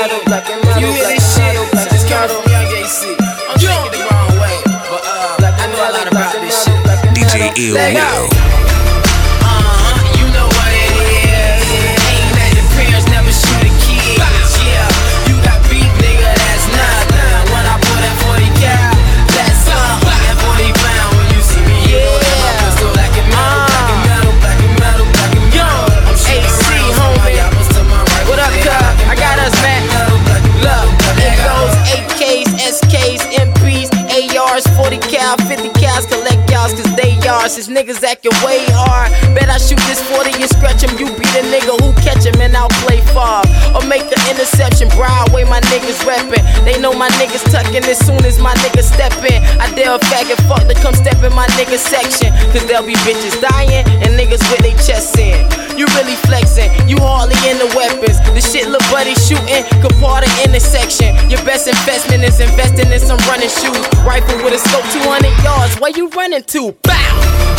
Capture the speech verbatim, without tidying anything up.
metal, black and metal. You hear this shit? It's coming from Young A C. I'm taking it the wrong way, but uh, I know a lot about this shit. D J Ill Will. Uh-huh, you know what it is. Ain't that the parents never shoot a kid. Yeah, you got beat, nigga, that's nothing. When I put that forty cal, that's something. That forty pound when you see me, you know that my pistol black and metal, black and metal, black and metal, black and metal. I'm shooting around, so my yappers to my right. What up, cuz? I got us, man. Look, it goes A Ks, S Ks, M Ps, A Rs, forty cal, fifty cals, collect y'alls cause they yours. Since niggas acting way hard, bet I shoot this forty and scratch him. You be the nigga who catch him and I'll play far. Or make an interception, Broadway, my niggas reppin'. They know my niggas tuckin' as soon as my niggas step in. I dare a faggot fuck to come step in my nigga section. Cause there'll be bitches dying and niggas with they chests in. You really flexin', you hardly in the weapons. The shit lil' buddy shootin', could part of intersection. Your best investment is investing in some running shoes. Rifle with a scope, two hundred yards, where you running to? Bow!